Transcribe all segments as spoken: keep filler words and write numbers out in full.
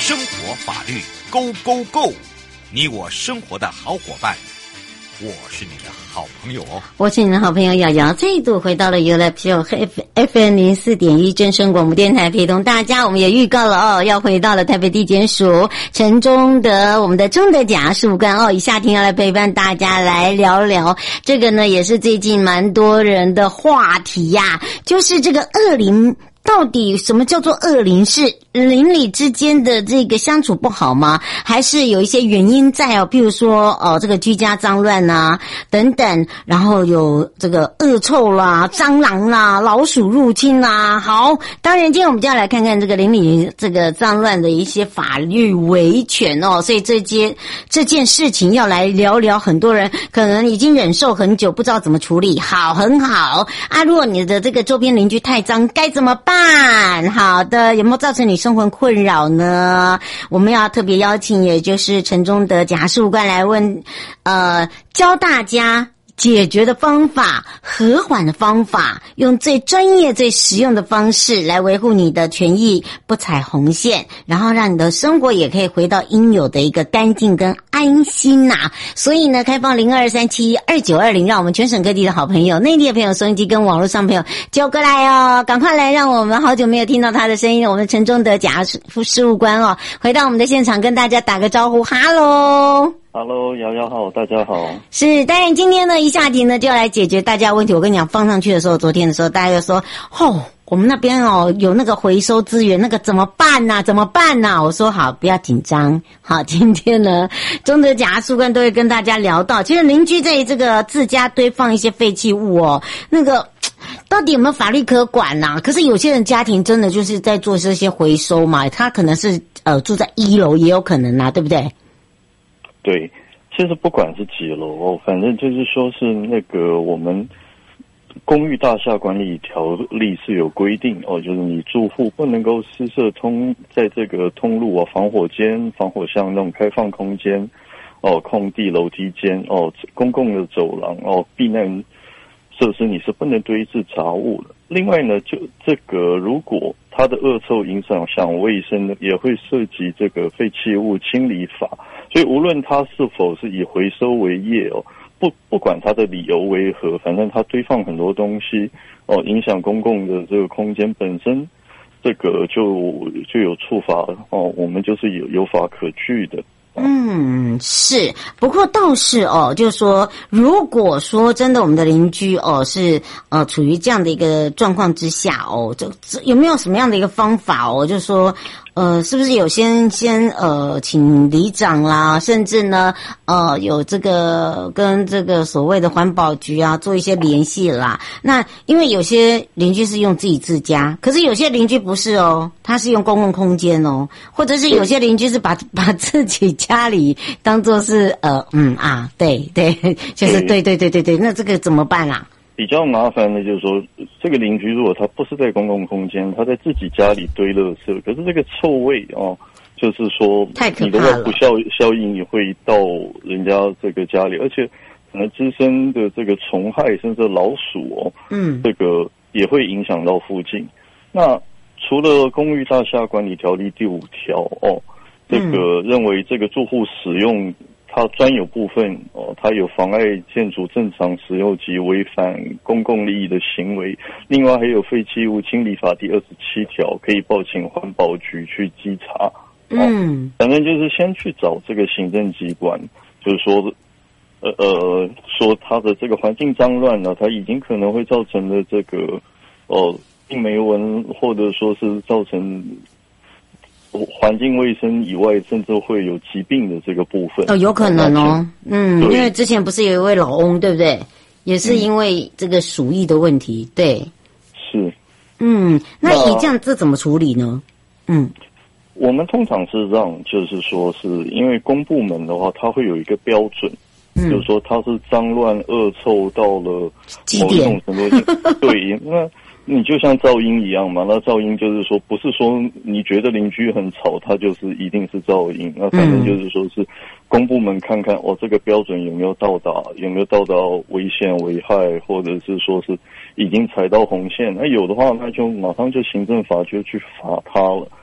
生活法律 Go Go Go， 你我生活的好伙伴，我是你的好朋友哦。 我是你的好朋友瑶瑶，再度回到了 You Love Show F M 零四点一正声广播电台，陪同大家。我们也预告了哦，要回到了台北地检署陈忠德，我们的忠德检事官哦，以下庭要来陪伴大家来聊聊这个呢，也是最近蛮多人的话题呀、啊，就是这个恶邻。到底什么叫做恶邻？是邻里之间的这个相处不好吗？还是有一些原因在哦？譬如说哦，这个居家脏乱啊等等，然后有这个恶臭啦、蟑螂啦、老鼠入侵啦。好，当然今天我们就要来看看这个邻里这个脏乱的一些法律维权哦。所以这件这件事情要来聊聊，很多人可能已经忍受很久，不知道怎么处理。好，很好啊。如果你的这个周边邻居太脏，该怎么办？好的，有没有造成你生活困扰呢？我们要特别邀请，也就是陈忠德检事官来问，呃，教大家解决的方法，和缓的方法，用最专业、最实用的方式来维护你的权益，不踩红线，然后让你的生活也可以回到应有的一个干净跟安心呐、啊。所以呢，开放零二三七二九二零，让我们全省各地的好朋友、内地的朋友、收音机跟网络上朋友揪过来哦，赶快来，让我们好久没有听到他的声音，我们陈忠德检事官哦，回到我们的现场跟大家打个招呼，哈喽。 Hello， 瑶瑶好，大家好。 是，当然今天呢，一下题呢就要来解决大家问题。我跟你讲，放上去的时候，昨天的时候，大家就说，哦，我们那边哦有那个回收资源，那个怎么办呐、啊？怎么办呐、啊？我说好，不要紧张。好，今天呢，忠德检事官都会跟大家聊到，其实邻居在这个自家堆放一些废弃物哦，那个到底有没有法律可管呐、啊？可是有些人家庭真的就是在做这些回收嘛，他可能是呃住在一楼，也有可能啊，对不对？ 对，其实不管是几楼哦，反正就是说是那个我们公寓大厦管理条例是有规定哦，就是你住户不能够施设通在这个通路啊、防火间、防火巷那种开放空间哦、空地、楼梯间哦、公共的走廊哦、避难设施，你是不能堆置杂物的。另外呢，就这个如果它的恶臭影响像卫生的，也会涉及这个废弃物清理法。所以无论它是否是以回收为业哦，不不管它的理由为何，反正它堆放很多东西哦，影响公共的这个空间本身，这个就就有处罚哦，我们就是有有法可据的。 嗯，是，不过倒是哦，就是说，如果说真的我们的邻居哦是呃处于这样的一个状况之下哦，这这有没有什么样的一个方法哦？就是说，呃，是不是有先先呃请里长啦，甚至呢呃有这个跟这个所谓的环保局啊做一些联系啦？那因为有些邻居是用自己自家，可是有些邻居不是哦，他是用公共空间哦，或者是有些邻居是把把自己家里当作是呃嗯啊对对，就是对对对对对，那这个怎么办啊？ 比较麻烦的就是说，这个邻居如果他不是在公共空间，他在自己家里堆垃圾，可是这个臭味哦，就是说你的外部效效应也会到人家这个家里，而且可能滋生的这个虫害甚至老鼠哦，嗯，这个也会影响到附近。那除了公寓大厦管理条例第五条哦。这个认为这个住户使用它专有部分哦，它有妨碍建筑正常使用及违反公共利益的行为。另外还有废弃物清理法第二十七条，可以报请环保局去稽查。嗯，反正就是先去找这个行政机关，就是说，呃呃，说它的这个环境脏乱呢，它已经可能会造成的这个哦病媒蚊，或者说是造成。环境卫生以外，甚至会有疾病的这个部分哦，有可能哦， 嗯，因为之前不是有一位老翁，对不对？也是因为这个鼠疫的问题，对， 是， 嗯，那以这样这怎么处理呢？嗯， 我们通常是让，就是说是因为公部门的话，它会有一个标准，嗯、就是说它是脏乱恶臭到了某一种程度，对，那。你就像噪音一样嘛，那噪音就是说，不是说你觉得邻居很吵，它就是一定是噪音。那反正就是说是公部门看看哦，这个标准有没有到达，有没有到达危险危害，或者是说是已经踩到红线。那有的话，那就马上就行政法就去罚他了。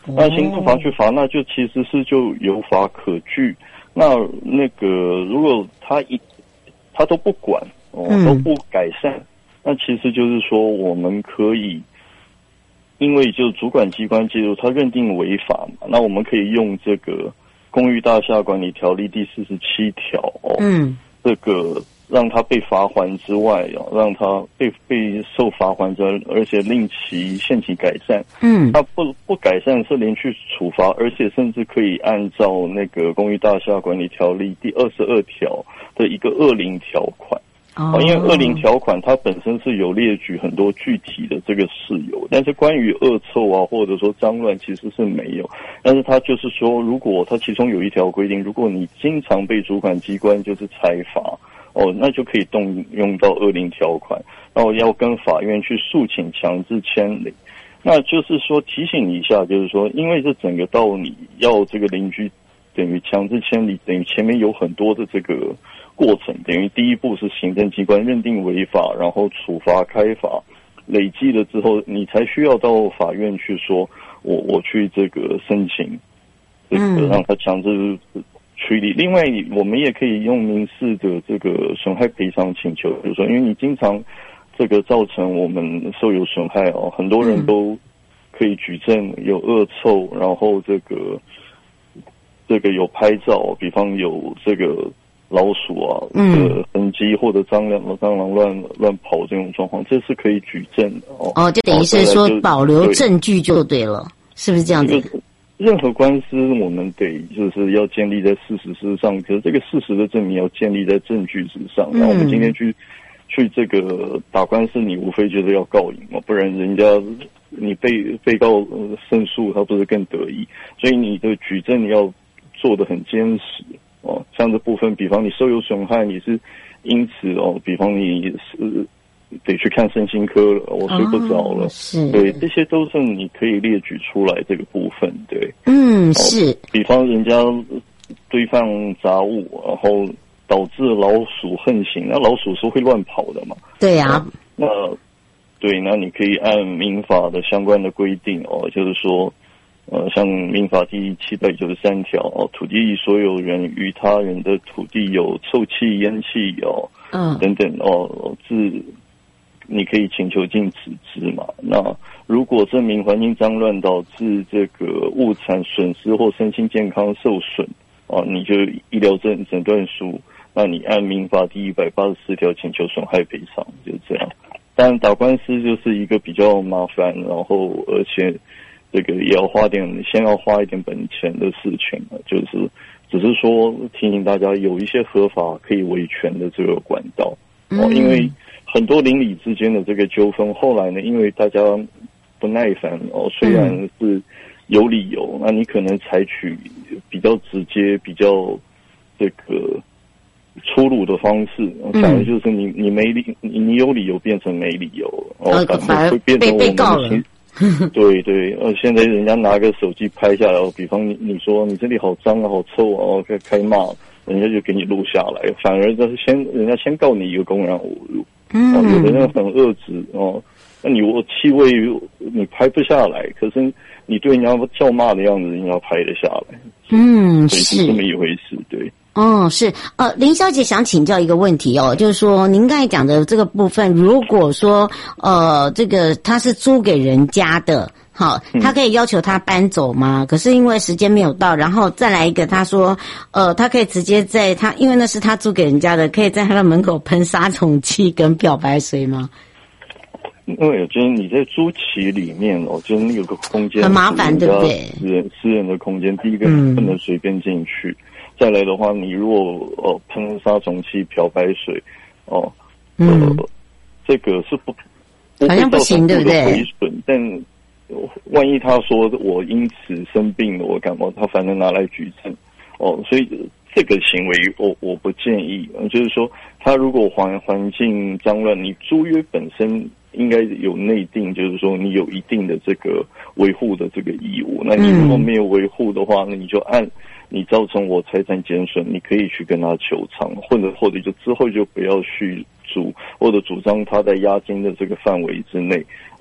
那行政法去罚，那就其实是就有法可据。那那个如果他一他都不管哦，都不改善，那其实就是说我们可以，因为就主管机关介入，他认定违法嘛，那我们可以用这个公寓大厦管理条例第四十七条哦，嗯，这个让他被罚锾之外哦，让他被被受罚锾之外，而且令其限期改善。嗯，他不不改善是连续处罚，而且甚至可以按照那个公寓大厦管理条例第二十二条的一个恶灵条款。哦，因为恶灵条款它本身是有列举很多具体的这个事由，但是关于恶臭啊或者说脏乱其实是没有。但是它就是说，如果它其中有一条规定，如果你经常被主管机关就是裁罚，哦，那就可以动用到恶灵条款，然后要跟法院去诉请强制迁离。那就是说提醒一下，就是说，因为这整个道理要这个邻居等于强制迁离，等于前面有很多的这个过程，等于第一步是行政机关认定违法，然后处罚开罚，累计了之后，你才需要到法院去说，我我去这个申请，这个让他强制处理。另外，我们也可以用民事的这个损害赔偿请求，就是说，因为你经常这个造成我们受有损害哦，很多人都可以举证有恶臭，然后这个这个有拍照，比方有这个老鼠啊的痕迹，或者蟑螂蟑螂乱乱跑这种状况，这是可以举证的哦。哦， 就等于是说保留证据就对了，是不是这样子？ 任何官司我们得就是要建立在事实之上，可是这个事实的证明要建立在证据之上。然后我们今天去去这个打官司，你无非就是要告赢嘛，不然人家你被被告胜诉，他不是更得意？所以你的举证要做得很坚实哦。像这部分，比方你受有损害，你是因此哦，比方你是得去看身心科了，我睡不着了，哦、是，对，这些都是你可以列举出来这个部分，对， 嗯，是， 哦、比方人家堆放杂物，然后导致老鼠横行，那老鼠是会乱跑的嘛？ 对呀、啊， 那对，那你可以按民法的相关的规定哦，就是说。呃，像民法第七百九十三条哦，土地所有人与他人的土地有臭气、烟气哦，嗯，等等哦，自你可以请求禁止之嘛。那如果证明环境脏乱导致这个物产损失或身心健康受损啊，你就医疗证诊断书，那你按民法第一百八十四条请求损害赔偿，就这样。当然打官司就是一个比较麻烦，然后而且。这个也要花点，先要花一点本钱的事情，就是只是说提醒大家有一些合法可以维权的这个管道哦，因为很多邻里之间的这个纠纷，后来呢，因为大家不耐烦哦，虽然是有理由，那你可能采取比较直接、比较这个粗鲁的方式，反而就是你你没理，你你有理由变成没理由，哦，反而会变成我们。对对，呃，现在人家拿个手机拍下来，比方你你说你这里好脏啊，好臭啊，哦，开开骂，人家就给你录下来，反而就是先人家先告你一个公然侮辱，嗯，哦，有的人很恶质哦，那你我气味你拍不下来，可是你对人家叫骂的样子，人家拍得下来， 嗯， 是这么一回事，对。 哦，是，呃，林小姐想请教一个问题哦，就是说您刚才讲的这个部分，如果说呃，这个他是租给人家的，好，他可以要求他搬走吗？嗯、可是因为时间没有到，然后再来一个，他说，呃，他可以直接在他，因为那是他租给人家的，可以在他的门口喷杀虫剂跟漂白水吗？ 因为就是你在租期里面哦，就是那个空间很麻烦，对不对？ 私人私人的空间，第一个你不能随便进去。嗯再来的话，你如果呃喷杀虫剂、漂白水，哦，呃，嗯、这个是不不会造成对不对？毁损，但万一他说我因此生病了，我感冒，他反正拿来举证，哦，所以这个行为我我不建议。就是说，他如果环环境脏乱，你租约本身应该有内定，就是说你有一定的这个维护的这个义务。那你如果没有维护的话，那你就按。你造成我财产减损，你可以去跟他求偿，或者或者就之后就不要续租，或者主张他在押金的这个范围之内哦，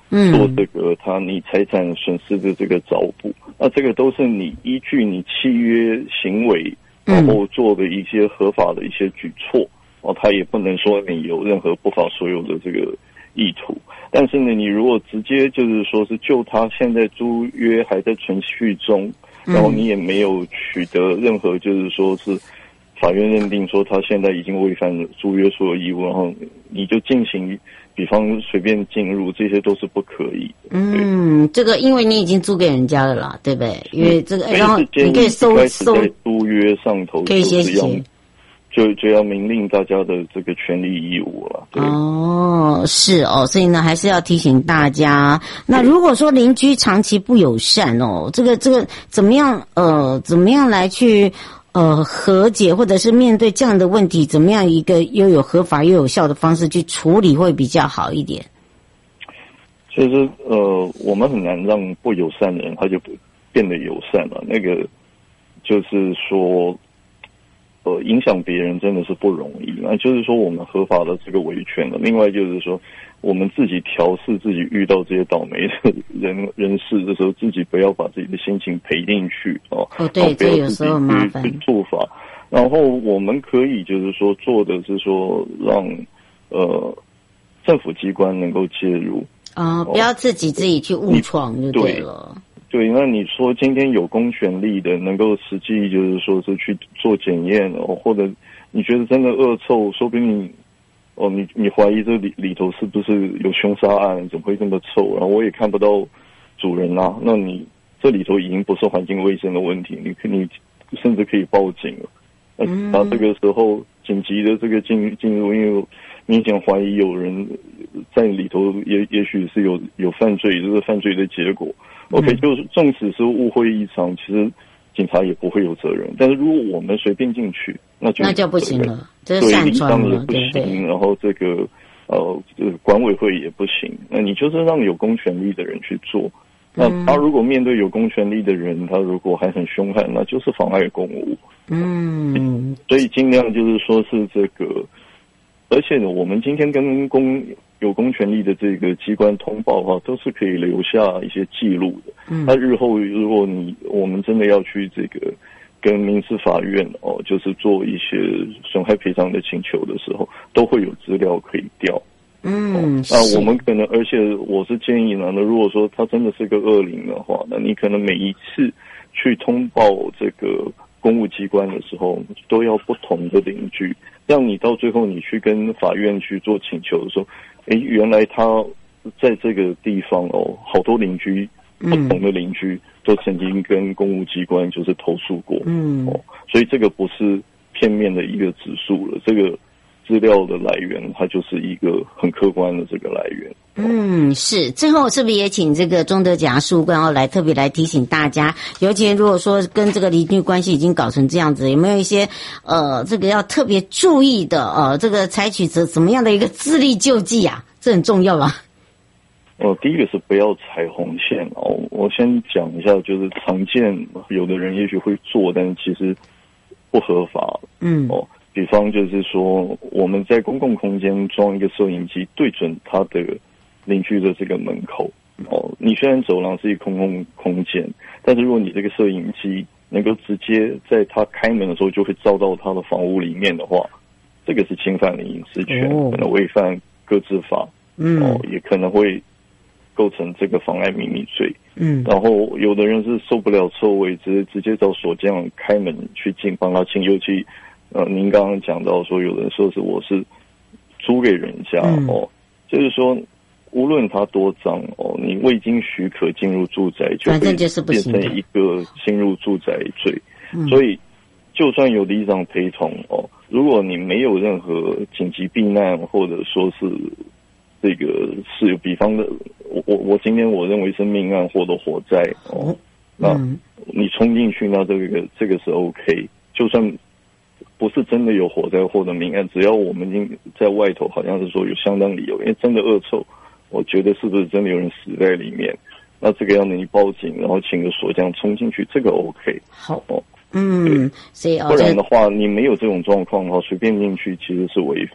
嗯， 做这个他你财产损失的这个找补，那这个都是你依据你契约行为，然后做的一些合法的一些举措，哦，他也不能说你有任何不法所有的这个意图。但是呢，你如果直接就是说是就他现在租约还在存续中，然后你也没有取得任何就是说是法院认定说他现在已经违反了租约所有义务，然后你就进行，比方随便进入，这些都是不可以的。 嗯，这个因为你已经租给人家了啦，对不对？因为这个，然后你可以收收在租约上头可以写写。 就就要明令大家的这个权利义务了。 哦，是哦，所以呢，还是要提醒大家。那如果说邻居长期不友善哦，这个这个怎么样？呃，怎么样来去呃和解，或者是面对这样的问题，怎么样一个又有合法又有效的方式去处理会比较好一点？ 其实呃，我们很难让不友善的人他就变得友善了。那个就是说。呃，影响别人真的是不容易。那就是说，我们合法的这个维权了。另外就是说，我们自己调试自己遇到这些倒霉的人人士的时候，自己不要把自己的心情赔进去哦。 哦，对，这有时候麻烦。 去做法，然后我们可以就是说做的是说，让呃政府机关能够介入啊、哦，不要自己自己去误闯就对了。 对，那你说今天有公权力的，能够实际就是说是去做检验哦，或者你觉得真的恶臭，说不定你哦，你你怀疑这里里头是不是有凶杀案，怎么会这么臭？然后我也看不到主人啊，那你这里头已经不是环境卫生的问题，你你甚至可以报警了。那那这个时候紧急的这个进进入，因为明显怀疑有人在里头也，也也许是有有犯罪，这是犯罪的结果。OK， 就是纵使是误会异常，其实警察也不会有责任。但是如果我们随便进去，那就那就不行了，这是擅闯了， 也不行。然后这个呃，这个管委会也不行。那你就是让有公权力的人去做。那他如果面对有公权力的人，他如果还很凶悍，那就是妨碍公务。 嗯， 所以尽量就是说是这个，而且呢，我们今天跟公有公权力的这个机关通报的话，都是可以留下一些记录的。嗯，那日后如果你我们真的要去这个跟民事法院哦，就是做一些损害赔偿的请求的时候，都会有资料可以调。 嗯， 那、哦、我们可能，而且我是建议呢，那如果说他真的是个恶灵的话，那你可能每一次去通报这个公务机关的时候，都要不同的邻居，让你到最后你去跟法院去做请求的时候，诶，原来他在这个地方哦，好多邻居，不同的邻居都曾经跟公务机关就是投诉过，嗯，哦，所以这个不是片面的一个指数了，这个资料的来源，它就是一个很客观的这个来源。 嗯，是。最后是不是也请这个钟德甲事务官要来特别来提醒大家，尤其如果说跟这个邻居关系已经搞成这样子，有没有一些呃这个要特别注意的呃这个采取怎怎么样的一个自力救济啊？这很重要吧？ 哦，第一个是不要踩红线哦。我先讲一下，就是常见有的人也许会做，但是其实不合法。嗯，哦。比方就是说，我们在公共空间装一个摄影机，对准他的邻居的这个门口。哦，你虽然走廊是一个公共空间，但是如果你这个摄影机能够直接在他开门的时候就会照到他的房屋里面的话，这个是侵犯了隐私权，哦、可能违反个资法。嗯，哦，也可能会构成这个妨碍秘密罪。嗯，然后有的人是受不了臭味，直接直接找锁匠开门去进，帮他清，尤其。呃，您刚刚讲到说，有人说是我是租给人家、嗯、哦，就是说，无论他多脏哦，你未经许可进入住宅，就会变成一个侵入住宅罪。嗯、所以，就算有里长陪同哦，如果你没有任何紧急避难，或者说是这个是，比方的，我我我今天我认为是命案或者火灾哦，那你冲进去，那这个这个是 OK， 就算。不是真的有火灾或者命案，只要我们已经在外头，好像是说有相当理由，因为真的恶臭，我觉得是不是真的有人死在里面？那这个要你报警，然后请个锁匠冲进去，这个 OK。 好哦，嗯，所以不然的话，你没有这种状况的话，随便进去其实是违法。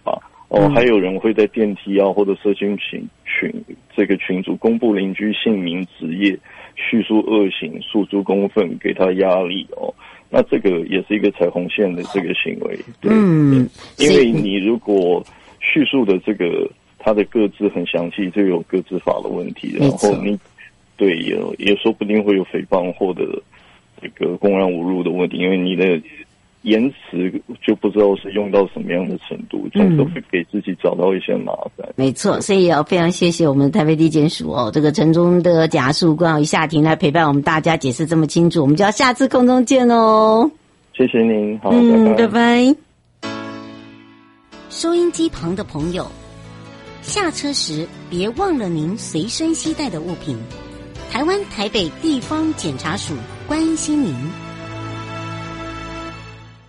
哦，还有人会在电梯啊或者社区群群这个群组公布邻居姓名、职业，叙述恶行、诉诸公愤，给他压力哦。那这个也是一个踩红线的这个行为，对，嗯，因为你如果叙述的这个他的个资很详细，就有个资法的问题，然后你对也也说不定会有诽谤或者这个公然侮辱的问题，因为你的言辞就不知道是用到什么样的程度，总是会给自己找到一些麻烦。嗯、 没错，所以也要非常谢谢我们台北地检署哦，这个陈忠德检察官与夏婷来陪伴我们大家解释这么清楚，我们就要下次空中见哦。 谢谢您，好， 嗯，拜拜。 拜拜。 收音机旁的朋友，下车时别忘了您随身携带的物品。台湾台北地方检察署关心您。